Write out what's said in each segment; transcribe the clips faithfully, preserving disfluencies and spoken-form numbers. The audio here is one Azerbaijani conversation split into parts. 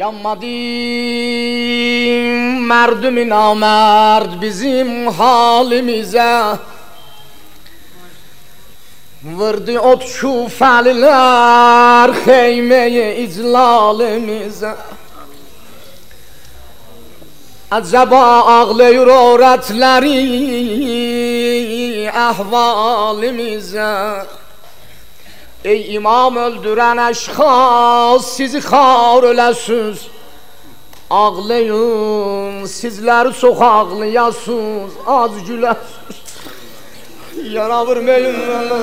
Yanmadı merdüm namerd bizim halimize, vurdu ot şufeliler xeymeye iclalimize. Acaba ağlayır öğretleri ahvalimize. Ey imam öldüren eşkhas, sizi xar öləsiz. Ağlayın, sizler çok ağlayasınız, az güləsiz. Yara vurmayın.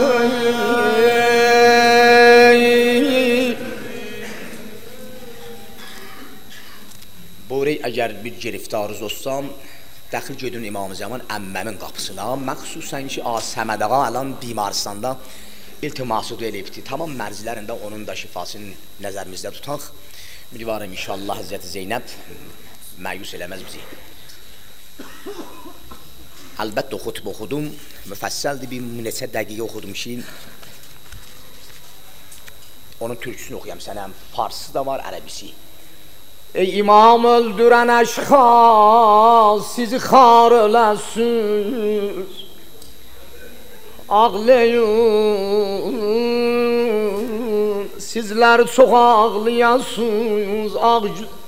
Buyurey, əgər bir giriftarız olsam, dəxil gedin İmam-ı Zaman əmməmin qapısına, məxsusən ki, Səməd ağa alan bimaristanda iltiması eləyibdir. Tamam mərzilərində onun da şifasını nəzərimizdə tutaq. Ümidvarım inşallah Həzrəti Zeynəb məyus eləməz bizi. Əlbəttə xutbə oxudum, müfəssəldir, bir neçə dəqiqə oxudum ki, onun türküsünü oxuyam sənəm, farsı da var, ərəbisi. Ey imam öldürən əşxas, sizi xar öləsiz. Ağlayın, sizler çok ağlayasınız. Ağ...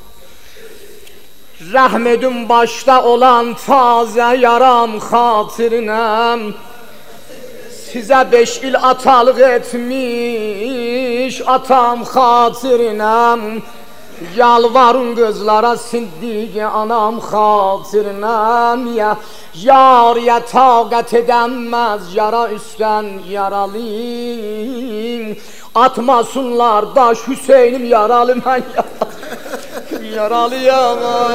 Rəhmedin başta olan taze yaram xatirinem, size beş il atalıq etmiş atam xatirinem. Yalvarın gözlara sindiği anam xatirinem ya. Yar ya taqət edəmməz yara üstən yaralıyım. Atmasınlar daş Hüseynim yaralı mən yaralıyım. Yaralıyam.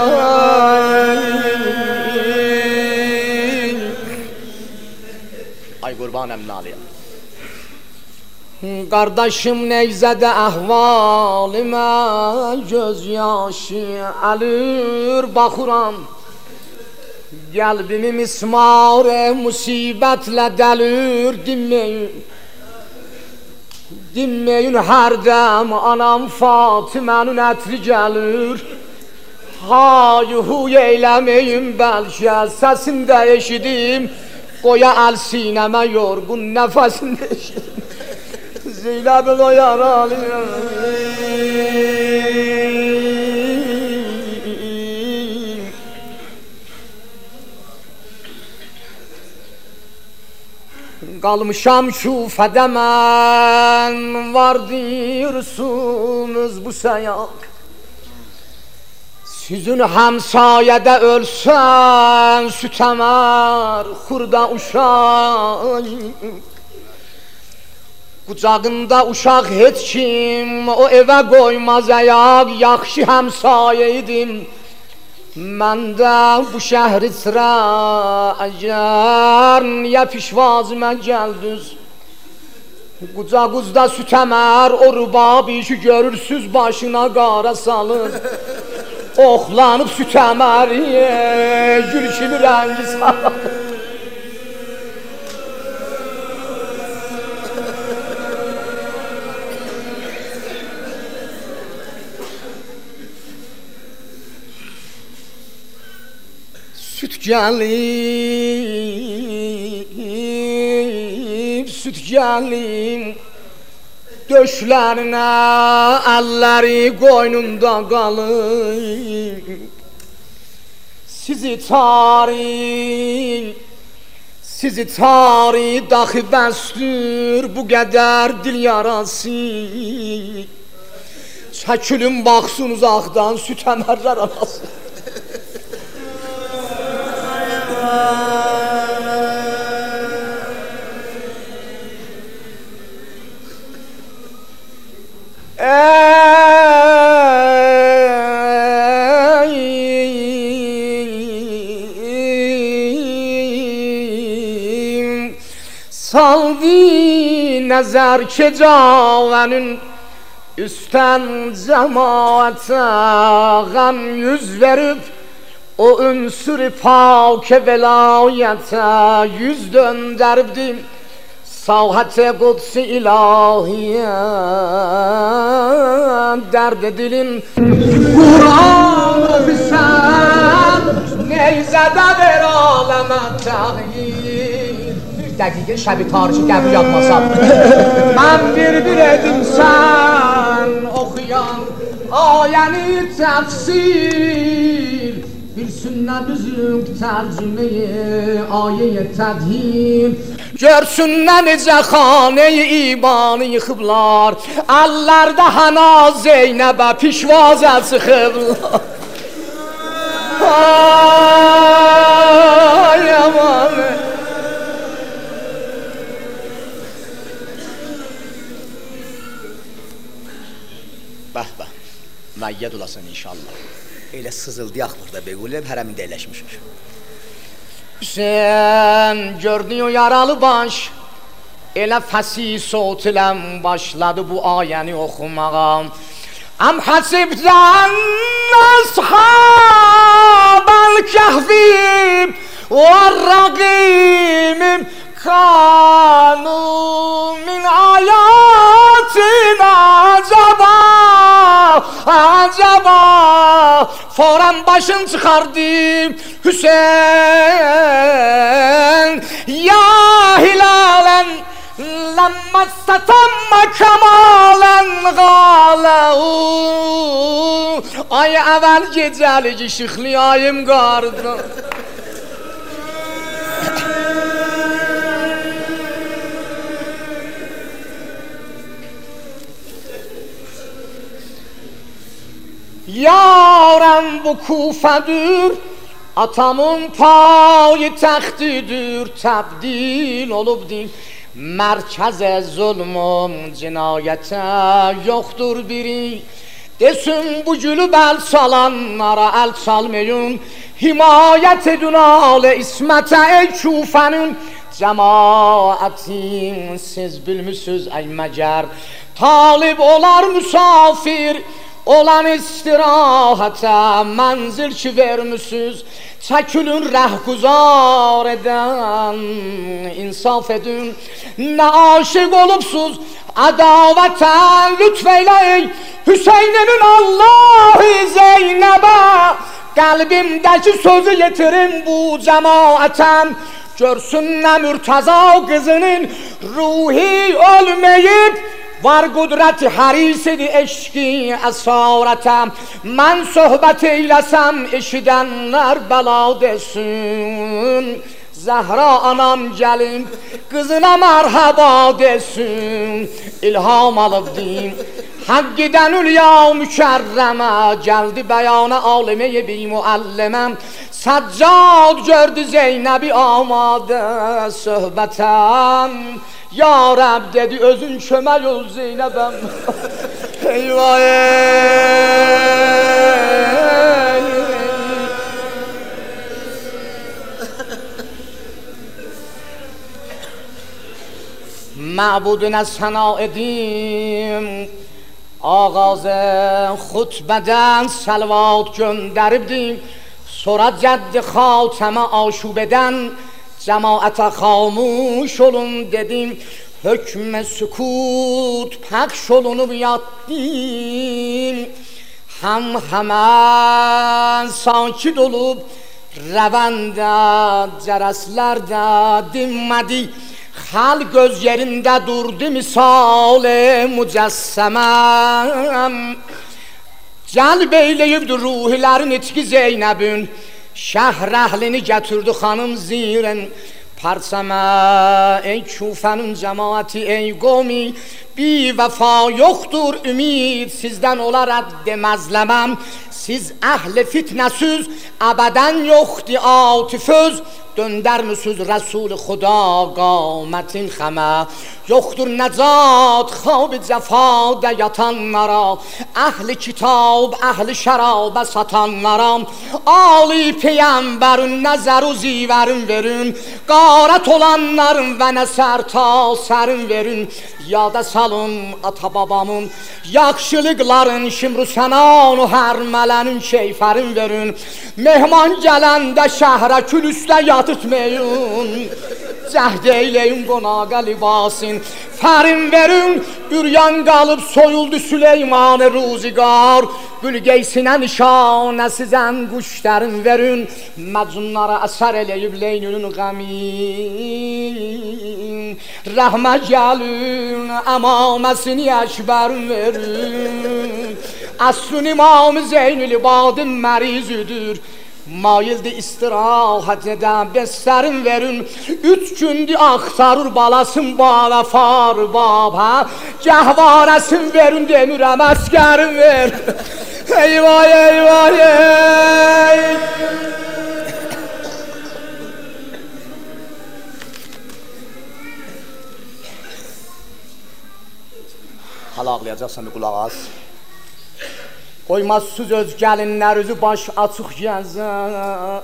Ay qurban əmnalıyam. Qardaşım neyzədə əhvalimə göz yaşı alır baxıram. Qəlbimi mismar musibətlə dəlir dinməyin. Dinməyin hərdəm anam Fatimənin ətri gəlir. Hay-huy eyləməyin bəlkə səsində eşidim. Qoya əl sinəmə yorğun nəfəsində eşidim. Zeynəbi qoyar alıyım. Qalmışam şufədə mən, var diyorsunuz bu sayaq. Sizin həmsayədə ölsən sütəmər xurda uşaq. Qucağında uşaq heç kim o evə qoymaz ayaq. Yaxşı həmsayə idim mən də bu şəhər içrə. Əgər niyə pişvazimə gəldiniz? Qucağızda sütəmər o rubabi ki görürsüz başına qara salır. Oxlanıb sütəməri gül kimi rəngi salır. Süt gəlib, süt gəlib döşlərinə, əlləri qoynunda qalıb. Sizi tarih, sizi tarih daxi bəstür bu qədər dil yarası. Çəkilin baxsın uzaqdan süt əmərlər arası. Saldı nəzər kecavənin üstən cəmaətə qəm yüz verib. O ünsür-i pak velayətə yüz döndəribdim. Sahət Qudsi ilahiyə dərd dilim Qur'an bilsən neyzədə ver aləmə təğyir Bir dəqiqə şəbi tarixi qəbul yadmasam Mən bir-bir edim sən oxuyan ayəni təfsir Bir sünnə büzük tərcümeyi ayə-i tədhir Görsünlər necə xanə-i imanı yıxıblar Əllərdə həna Zeynəbə pişvazə çıxıblar Ay aman Bəh bəh Məyyəd olasın inşallah Elə sızıldıyaq burada Bequlib hərəmində eləşmişik Hüseyin gördü o yaralı baş Elə fəsih sot ilə başladı bu ayəni oxumağa Əm həsibdən əshabəl kəhvib Vərraqimim kanu min ayatina acaba Acaba Foran başın çıxardım Hüseyin Ya hilalen Lemma satamma kemalen Galehu Ay əvvəl gecəlik işıqlayayım qardı Yarəm bu Kufədir Atamın payı təxtidir Təbdil olubdir Mərkəzə zulmüm cinayətə yoxdur biri Desin bu gülü bəl salanlara əl çalmayın Himayət edin alə ismətə ey Kufənin Cəmaətin siz bilmişsiniz ey məgər Talib olar müsafir Olan istirahətə mənzil ki vermişsiniz Çəkülün rəhguzar edən insaf edin Nə aşıq olubsuz ədavətən lütf eyləyin Hüseynimin Allah-ı Zeynəbə Qəlbimdəki sözü yetirin bu cəmaətən Görsün nə Mürtəza qızının ruhi ölməyib Var qudrəti hərisidi eşki əsarətəm Mən söhbət eyləsəm eşidənlər bəla desin Zəhra anam gəlin qızına mərhəba desin İlham alıbdim Həqqidən ülya mükərrəmə Gəldi bəyana aliməyə bir müəlliməm Səccad gördü Zeynəbi amadə söhbətəm Ya Rəb dedi özün kömək ol Zeynəbəm Eyvah ey Məbudunə səna edim Ağazə xutbədən səlvat göndəribdim Sonra cəddi xaltəmə aşub edən Cəmaətə xamuş olun dedim Hökmə sükut pəxş olunub yatdim Həm həmən sakit olub Rəvəndə cərəslərdə dinmədi Xal göz yerində durdu misal-i mücəssəməm Cəlb eyləyibdir ruhilərin itki Zeynəbün Şəhr əhlini gətirdi xanım zirən Parsəmə ey Kufənin cəmaəti ey qomi Bi vəfa yoxdur ümid sizdən olar əddə məzləməm Siz əhl-i fitnəsiz əbədən yoxdur atiföz Döndərmüsüz Rəsul-i Xuda qamətin xəmə Yoxdur nəcat xab-ı cəfada yatanlara Əhl-i kitab, əhl-i şərabə satanlara Ali peyəmbərin nəzər-u zivərin verin Qarət olanların və nəsər ta sərin verin Yada salın ata babamın Yaxşılıqların şimru sənan u hər mələnin keyfərin verin Mehman gələndə şəhrə külüstə yatırtmayın Cəhd eyləyin qonağa libasın. Fərin verin, üryan qalıb soyuldu Süleyman-ı Ruzigar. Gülgeysinə nişanə sizən quşların verin. Məcnunlara əsər eləyib Leylülün qəmin. Rəhmə gəlin, əmaməsini əkbərin verin. Əslün imam-ı Zeynül-İbadın mərizüdür. Mayildi istirahət edən bəstərin verin. Üç gündür axtarır balasın balafar baba. Gəhvarəsin verin demirəm əskərin ver. Eyvay eyvay ey. Hala ağlayacaqsan bir qulaq az. Qoymazsız öz gəlinlər üzü baş açıq gəzər.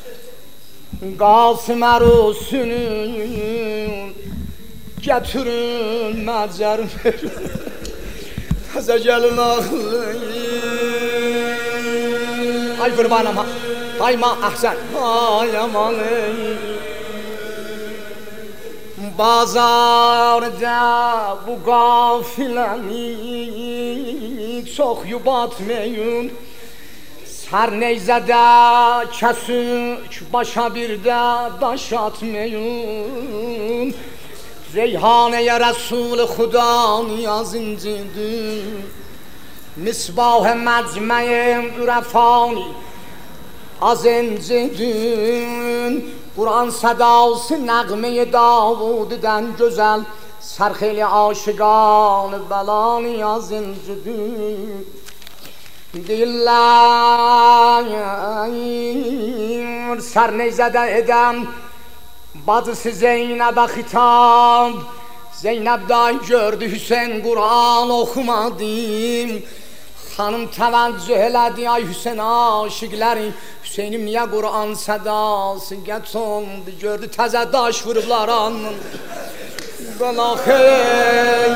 Qasım ərusünün gətirin məcər verin. Həzə gəlin ağlayın. Ay qurbanım, ayma əhsən. Ay aman ey. Bazarda bu qafiləni çox yubatmayın. Hər neyzədə kəsik başa bir də daş atmayın. Reyhanəyə Rəsul-i Xuda niyazincidir. Misbah-ı məcməyi ürəfani azincidir. Quran sədası nəğmə-i Davud'dən gözəl. Sərxeli aşıqan bəlan yazincidir. Deyirlər sərneyzədə edəm bacısı Zeynəbə xitab. Zeynəbdən gördü Hüseyin Quran oxumadım. Xanım təvəccüh elədi ay Hüseyin aşıqləri. Hüseynim niyə Quran sədası gətondu. Gördü təzə daş vurublar anın. Bana xeyr.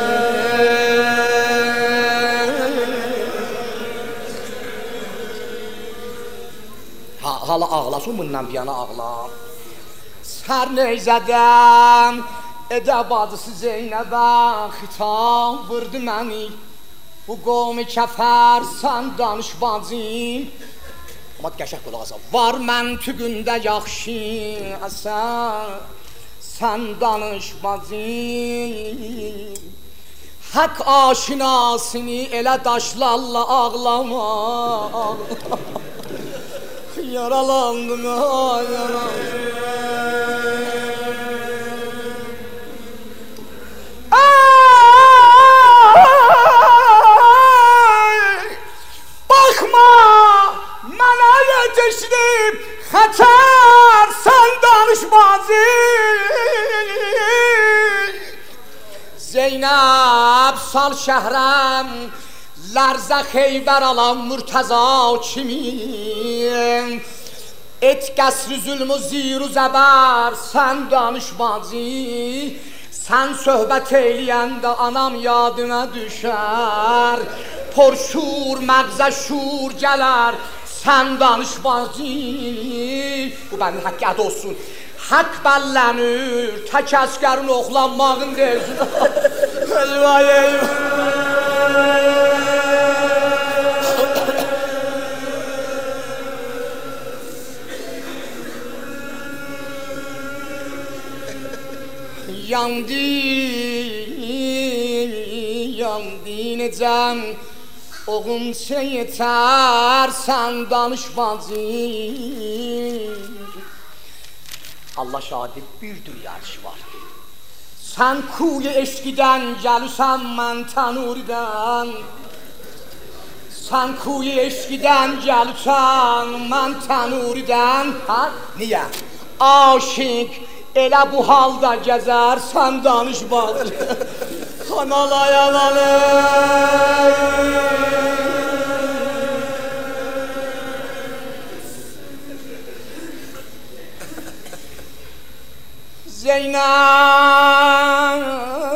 Hala ağlasın bundan bir yana ağlar. Sər neyzədən edə bacısı Zeynəbə xitab vurdu məni. Bu qovmi kəfər sən danış bacım. Amma qəşək qulaq asa. Var məntüqündə yaxşı əsər. Sən danış bacım. Hak aşinasını elə daşlarla ağlama. Yaralandım, ay yaralandım. Bakma, mənə yetişdim xətər, sən danış bacım. Zeynəb sal şəhrəm, lərzə Xeybər alan Murtəza kimim. Et qəsri zülmü ziru zəbər, sən danış bacı. Sən söhbət eyləyəndə anam yadına düşər. Porşur, məqzə şur gələr, sən danış bacı. Bu bənin haqqı adı olsun. Hak bəllənir, tək əskərin oxlanmağın deyilsin. Eyvay eyvay. Yandı, yandı necəm, oğun yetər, sən danış bacım. Allah şahidi bir dünyarışı var. Sən kuyu eşkidən gəlüsən mən tanuridən. Sən kuyu eşkidən gəlüsən mən tanuridən. Ha? Niyə? Aşık elə bu halda gəzər, sən danış bacım. Analay analay. Zeynəb,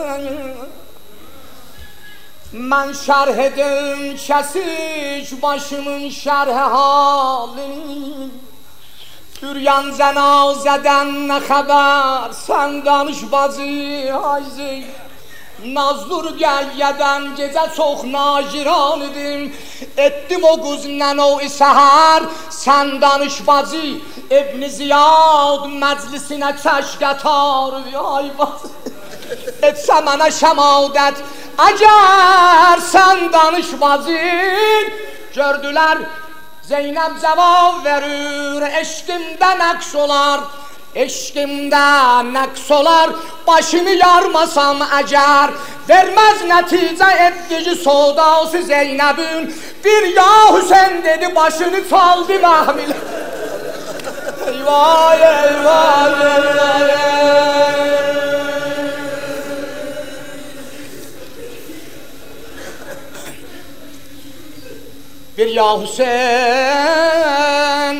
mən şərh edim kəsik başımın şərh halini. Üryan cənazədən nə xəbər, sən danış bacı, hayzi. Nazlur gəyyədən gecə çox nagiran idim, etdim o quzlə o səhər, sən danış bacı, İbn Ziyad məclisinə çəşqətar, ay bacı. Etsə mənə şəmadət, əgər sən danış bacı, gördülər Zeynəb cavab verir, eşqimdə nəqs olar, eşqimdə nəqs olar, başımı yarmasam əgər, verməz nəticə etdici sodası Zeynəbün, bir ya Hüseyin dedi, başını çaldı məhmil. Eyvah, eyvah, eyvah. Bir ya Hüseyin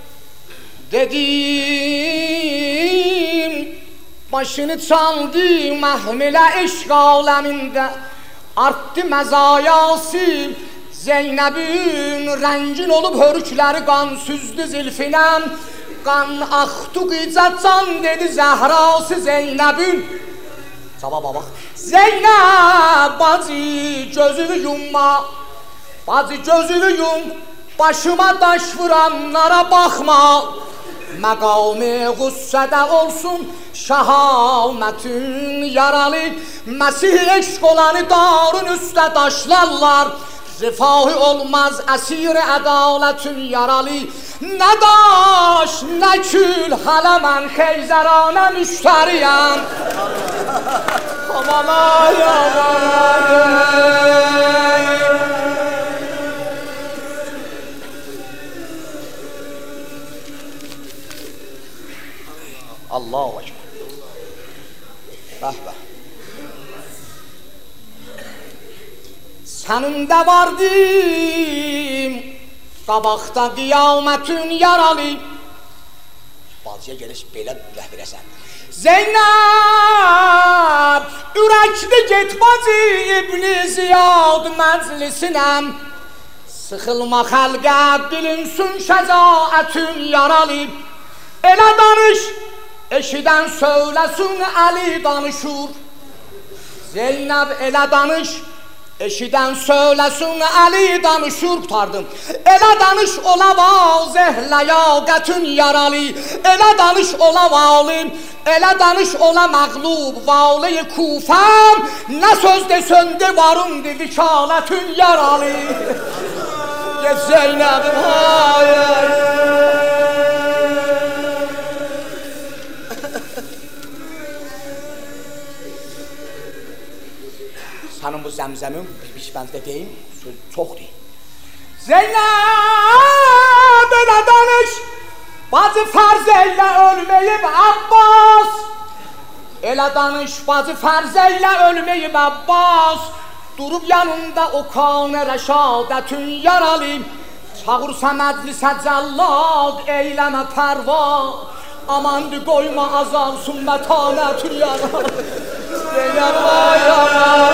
dedim, başını çaldı məhmilə eşq aləmində, artdı məzayası Zeynəbin, rəngin olub hörükləri qan süzdü zilfinəm, qan axdı qıca can dedi Zəhrası Zeynəbin. Cavaba bax, Zeynəb bacı gözünü yumma, bacı gözünü yum, başıma daş vuranlara baxma, məqami qüssədə olsun şəhamətin yaralı, Məsih eşq olanı darın üstə daşlarlar, rifahı olmaz əsir ədalətin yaralı, nə daş, nə kül, hələ mən xeyzəranə müştəriyəm. Amanay, amanay. Allahu Ekber. Bəh bəh. Sənin-də vardım, qabaqda qiyamətin yaralı. Bacıya geliş belə bəh verəsən. Zeynəb, ürəkli get bacı İbn Ziyad məclisinəm. Sıxılma xəlqə bilinsin şəcaətin yaralı. Elə danış, eşidən söyləsin Əli danışır. Zeynəb elə danış, eşidən söyləsin Əli danışır. Tutardım. Elə danış ola vazeh ləyaqətin yaralı. Elə danış ola valim, elə danış ola məğlub vali Kufəm. Nə söz desöndü varımdı vikalətin yaralı. Get Zeynəbim, hayır. Sənin bu zəmzəmin bir bəndə deyim, söz çox deyim. Zeynəb elə danış, bacı fərz eylə ölməyib Abbas. Elə danış, bacı fərz eylə ölməyib Abbas. Durub yanında o kanə rəşadətin yaralı. Çağırsa məclisə cəllad, eyləmə pərva. Amandı qoyma azalsın mətanətin yaralı. Zeynəb ay aman.